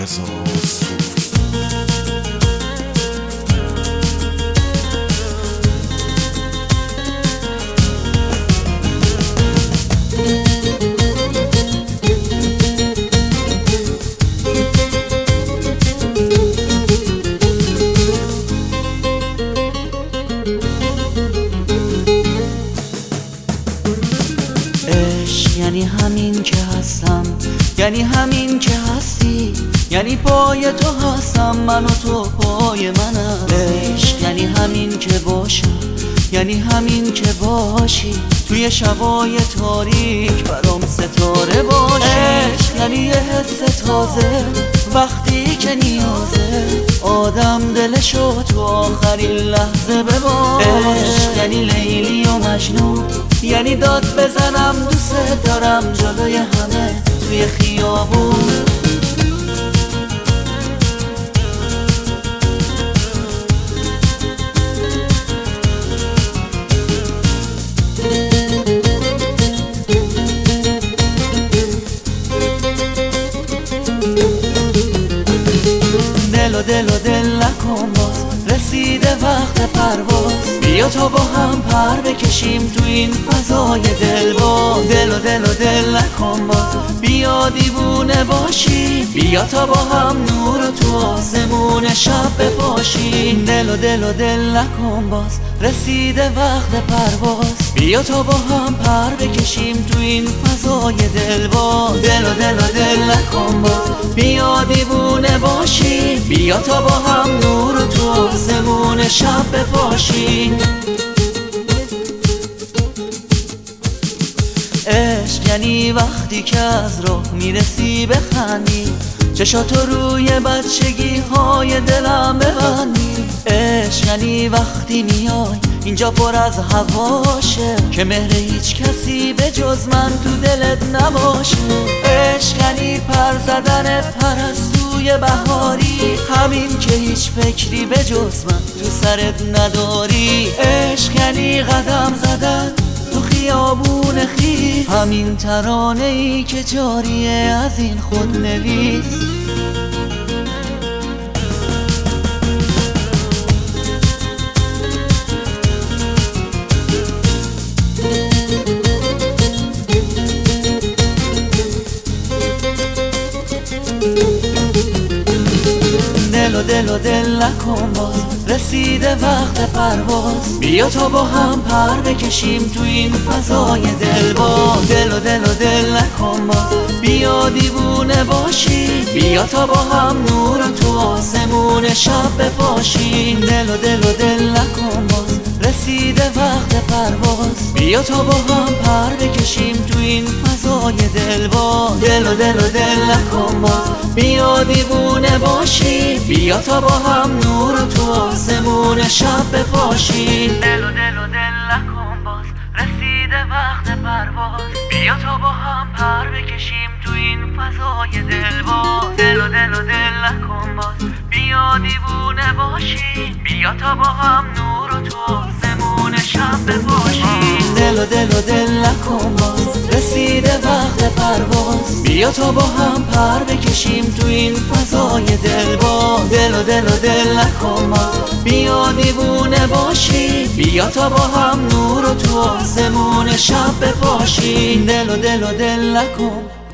یعنی همین که هستم، یعنی همین که هستی، یعنی پای تو هستم من و تو پای منم. عشق یعنی همین که باشم، یعنی همین که باشی توی شبای تاریک برام ستاره باشی. عشق یعنی یه حس تازه وقتی که نیازه آدم دلشو تو آخرین لحظه بباره. عشق یعنی لیلی و مجنون، یعنی داد بزنم دوست دارم جلوی همه توی خیابون. دل و دل نکن باز، رسیده وقت پرواز. بیا تا با هم پر بکشیم تو این فضای دلواز. دل و دل نکن باز، بیا دیوونه باشی. بیا تا با هم نور تو آسمون شب بپاشیم. دل و دل نکن باز، رسیده وقت پرواز. بیا تا با هم پر بکشیم تو این فضای دلواز. دل و دل نکن باز، بیا دیوونه باشی. بیا تا با هم نور تو آسمون شب بپاشیم. عشق یعنی وقتی که از راه میرسی بخندی، چشاتو روی بچگی های دلم ببندی. عشق یعنی وقتی میای اینجا پر از هواشه که مهر هیچ کسی به جز من تو دلت نباشه. عشق یعنی پر زدن پرستوی بهاری، همین که هیچ فکری به جز من تو سرت نداری. عشق یعنی قدم زدن تو خیابون خیس، همین ترانه ای که جاریه از این خودنویس. دل و دل نکن باز، رسیده وقت پرواز. بیا تا با هم پر بکشیم تو این فضای دلواز. دل و دل نکن باز، بیا دیوونه باشی. بیا تا با هم نور تو آسمون شب بپاشیم. دل و دل نکن باز، رسیده وقت پرواز. بیا تا با هم پر بکشیم تو این فضای دلواز. دل و دل نکن باز، بیا دیوونه باشی. بیا تا با هم نور تو آسمون شب بپاشیم. دل و دل نکن باز، رسیده وقت پرواز. بیا تا با هم پر بکشیم تو این فضای دلواز. دل و دل نکن باز، بیا دیوونه باشی. بیا تا با هم نور تو آسمون شب بپاشیم. دل و دل نکن باز، رسیده وقت پرواز. بیا تا با هم پر بکشیم تو این فضای دلواز. دل و دل نکن باز، بیا دیوونه باشی. بیا تا با هم نور تو آسمون شب بپاشیم. دل و دل نکن